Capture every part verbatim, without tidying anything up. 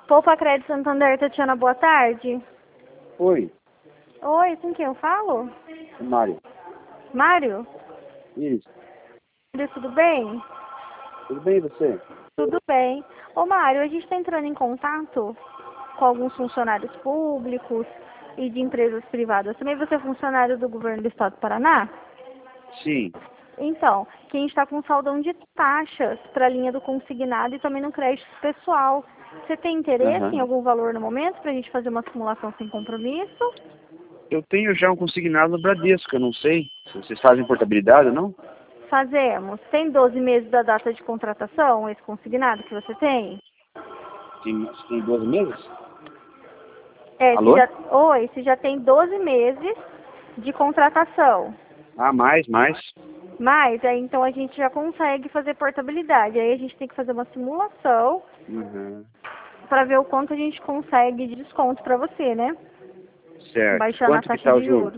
Poupa Crédito Santander, Tatiana, boa tarde. Oi, Oi, com quem eu falo? Mário. Mário? Isso. Mário, tudo bem? Tudo bem e você? Tudo bem. Ô Mário, a gente está entrando em contato com alguns funcionários públicos e de empresas privadas. Também você é funcionário do governo do estado do Paraná? Sim. Então, que a gente está com um saldão de taxas para a linha do consignado e também no crédito pessoal. Você tem interesse em Aham. algum valor no momento para a gente fazer uma simulação sem compromisso? Eu tenho já um consignado no Bradesco, eu não sei se vocês fazem portabilidade ou não. Fazemos. Tem doze meses da data de contratação, esse consignado que você tem? Tem, tem doze meses? É, se Alô? já, oi, se já tem doze meses de contratação. Ah, mais, mais. Mas aí então a gente já consegue fazer portabilidade. Aí a gente tem que fazer uma simulação Uhum. para ver o quanto a gente consegue de desconto para você, né? Certo. Baixando a Quanto que taxa está o de juro? juros.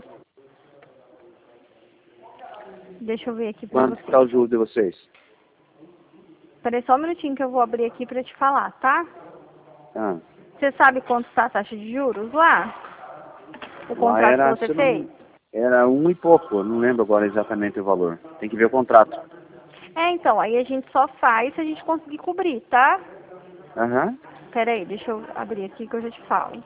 Deixa eu ver aqui para Quanto que você. está o juro de vocês? Peraí só um minutinho que eu vou abrir aqui para te falar, tá? Ah, Você sabe quanto está a taxa de juros lá? O lá contrato que era, você se eu fez? não, era um e pouco, eu não lembro agora exatamente o valor. Tem que ver o contrato. É, então, aí a gente só faz se a gente conseguir cobrir, tá? Aham. Pera aí, deixa eu abrir aqui que eu já te falo.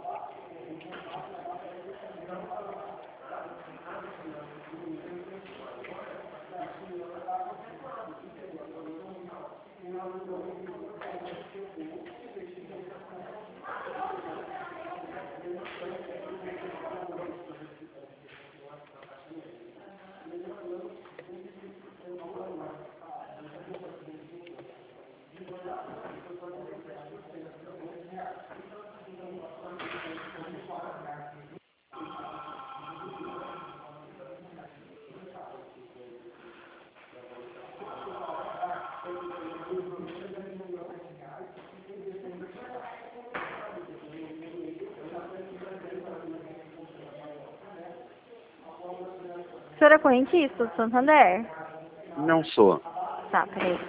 O senhor é correntista do Santander? Não sou. Tá, peraí.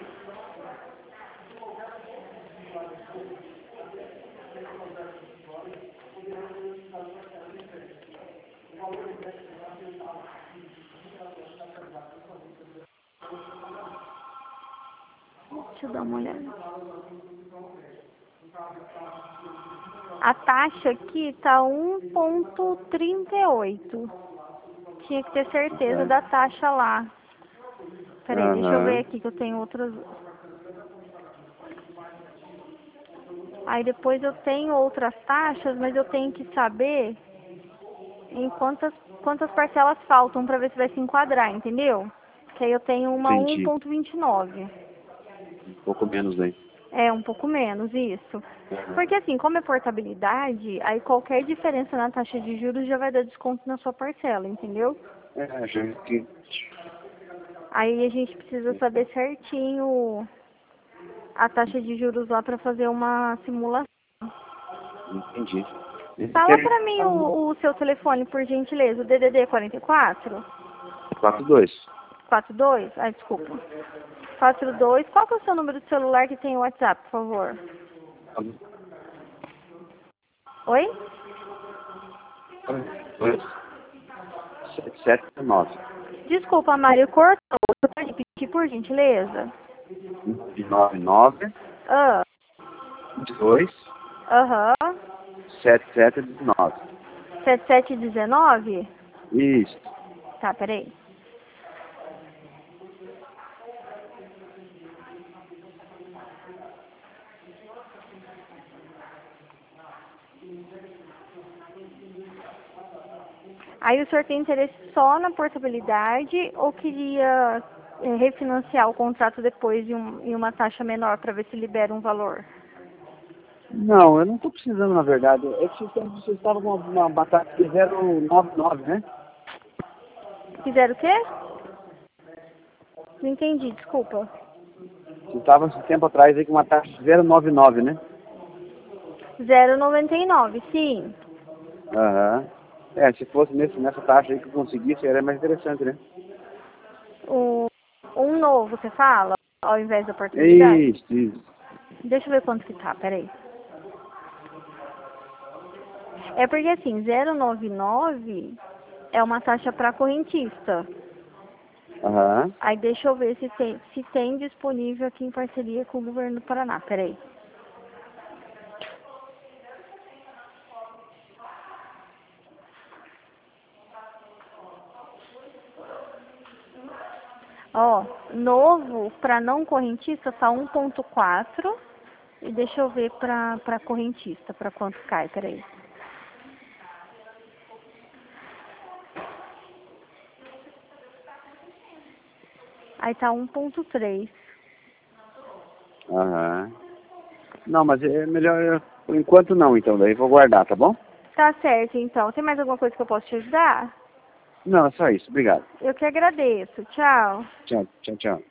Deixa eu dar uma olhada. A taxa aqui tá um ponto trinta e oito. Tinha que ter certeza Tá. da taxa lá. Peraí, deixa eu ver Aham. aqui que eu tenho outras. Aí depois eu tenho outras taxas, mas eu tenho que saber em quantas, quantas parcelas faltam para ver se vai se enquadrar, entendeu? Que aí eu tenho uma um Entendi. ponto vinte e nove. Um pouco menos aí. É, um pouco menos, isso. Aham. Porque assim, como é portabilidade, aí qualquer diferença na taxa de juros já vai dar desconto na sua parcela, entendeu? É, já que... Aí a gente precisa saber certinho a taxa de juros lá para fazer uma simulação. Entendi. Esse Fala quer para mim o, o seu telefone, por gentileza, o D D D quarenta e quatro? quatro dois. quarenta e dois? Ai, desculpa. quarenta e dois. Qual que é o seu número de celular que tem o WhatsApp, por favor? Oi? dois sete sete nove. Desculpa, Mário, cortou. Você pode repetir, por gentileza? nove nove Ah, dois aham. sete sete nove. setenta e sete dezenove? Isso. Tá, peraí. Aí o senhor tem interesse só na portabilidade ou queria eh, refinanciar o contrato depois em, um, em uma taxa menor para ver se libera um valor? Não, eu não estou precisando, na verdade. É que vocês estavam vocês estavam com uma, uma batata de zero nove nove, né? Quiser o quê? Não entendi, desculpa. Vocês estavam esse tempo atrás aí com uma taxa de zero nove nove, né? zero vírgula noventa e nove, sim. Aham. É, se fosse nesse, nessa taxa aí que eu conseguisse, era mais interessante, né? O, um novo, você fala? Ao invés da portabilidade? Isso, isso. Deixa eu ver quanto que tá, peraí. É porque assim, zero noventa e nove é uma taxa para correntista. Aham. Aí deixa eu ver se tem, se tem disponível aqui em parceria com o governo do Paraná. Peraí. Ó, novo para não correntista tá um ponto quatro. E deixa eu ver pra, pra correntista, pra quanto cai, peraí. Aí tá um ponto três. Aham. Não, mas é melhor, por enquanto não, então, daí vou guardar, tá bom? Tá certo, então. Tem mais alguma coisa que eu posso te ajudar? Não, é só isso, obrigado. Eu que agradeço. Tchau. Tchau, tchau, tchau.